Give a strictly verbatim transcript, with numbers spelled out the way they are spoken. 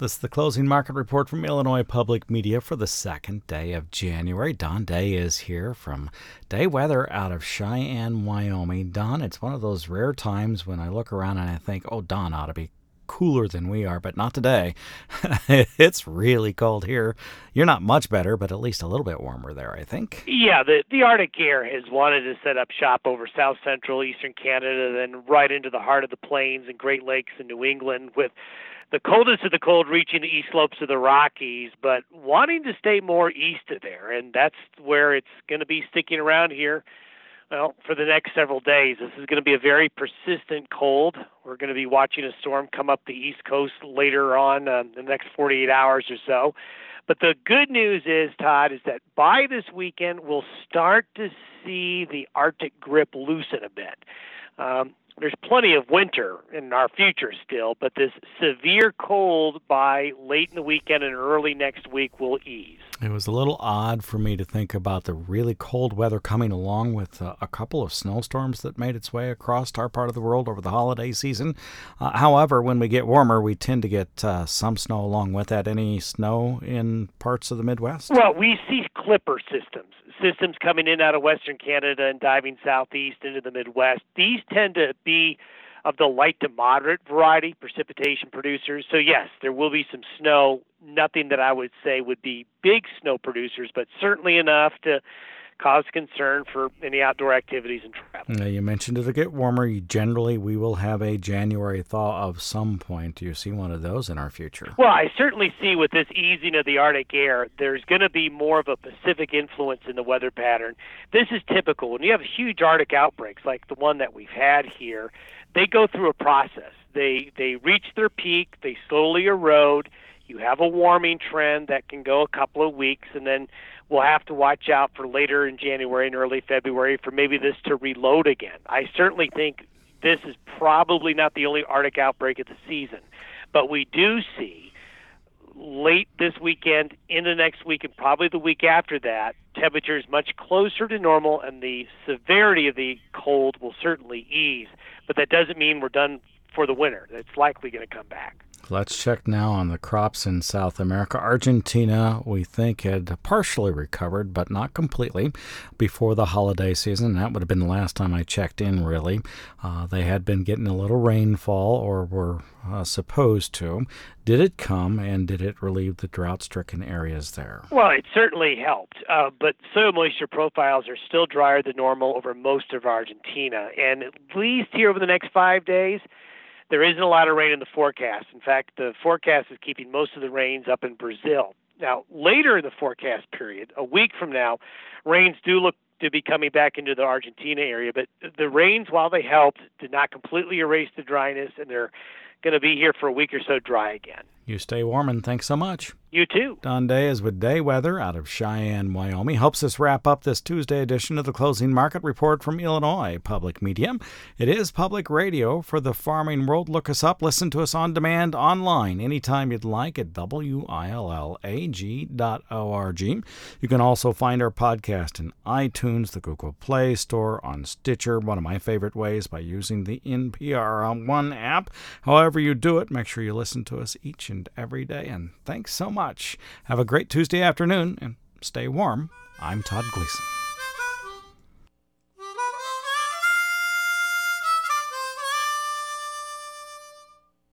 This is the closing market report from Illinois Public Media for the second day of January. Don Day is here from Day Weather out of Cheyenne, Wyoming. Don, it's one of those rare times when I look around and I think, oh, Don ought to be cooler than we are, but not today. It's really cold here. You're not much better, but at least a little bit warmer there, I think. Yeah, the, the Arctic air has wanted to set up shop over south central eastern Canada, then right into the heart of the plains and Great Lakes in New England, with the coldest of the cold reaching the east slopes of the Rockies, but wanting to stay more east of there, and that's where it's going to be sticking around here. Well, for the next several days, this is going to be a very persistent cold. We're going to be watching a storm come up the East Coast later on uh, in the next forty-eight hours or so. But the good news is, Todd, is that by this weekend, we'll start to see the Arctic grip loosen a bit. Um, there's plenty of winter in our future still, but this severe cold by late in the weekend and early next week will ease. It was a little odd for me to think about the really cold weather coming along with uh, a couple of snowstorms that made its way across our part of the world over the holiday season. Uh, however, when we get warmer, we tend to get uh, some snow along with that. Any snow in parts of the Midwest? Well, we see clipper systems, systems coming in out of western Canada and diving southeast into the Midwest. These tend to be of the light to moderate variety, precipitation producers. So yes, there will be some snow, nothing that I would say would be big snow producers, but certainly enough to cause concern for any outdoor activities and travel. Now, you mentioned it'll get warmer. Generally, we will have a January thaw of some point. Do you see one of those in our future? Well, I certainly see with this easing of the Arctic air, there's going to be more of a Pacific influence in the weather pattern. This is typical. When you have huge Arctic outbreaks like the one that we've had here, they go through a process. They they reach their peak, they slowly erode. You have a warming trend that can go a couple of weeks, and then we'll have to watch out for later in January and early February for maybe this to reload again. I certainly think this is probably not the only Arctic outbreak of the season, but we do see late this weekend, into next week, and probably the week after that, temperatures much closer to normal, and the severity of the cold will certainly ease. But that doesn't mean we're done for the winter. It's likely going to come back. Let's check now on the crops in South America. Argentina, we think, had partially recovered, but not completely, before the holiday season. That would have been the last time I checked in, really. Uh, they had been getting a little rainfall, or were uh, supposed to. Did it come, and did it relieve the drought-stricken areas there? Well, it certainly helped, uh, but soil moisture profiles are still drier than normal over most of Argentina. And at least here over the next five days, there isn't a lot of rain in the forecast. In fact, the forecast is keeping most of the rains up in Brazil. Now, later in the forecast period, a week from now, rains do look to be coming back into the Argentina area. But the rains, while they helped, did not completely erase the dryness, and they're going to be here for a week or so dry again. You stay warm, and thanks so much. You too. Don Day is with Day Weather out of Cheyenne, Wyoming. Helps us wrap up this Tuesday edition of the Closing Market Report from Illinois Public Media. It is public radio for the farming world. Look us up. Listen to us on demand online anytime you'd like at W I L L A G dot org. You can also find our podcast in iTunes, the Google Play Store, on Stitcher, one of my favorite ways, by using the N P R One app. However you do it, make sure you listen to us each and every day. And thanks so much. Have a great Tuesday afternoon and stay warm. I'm Todd Gleason.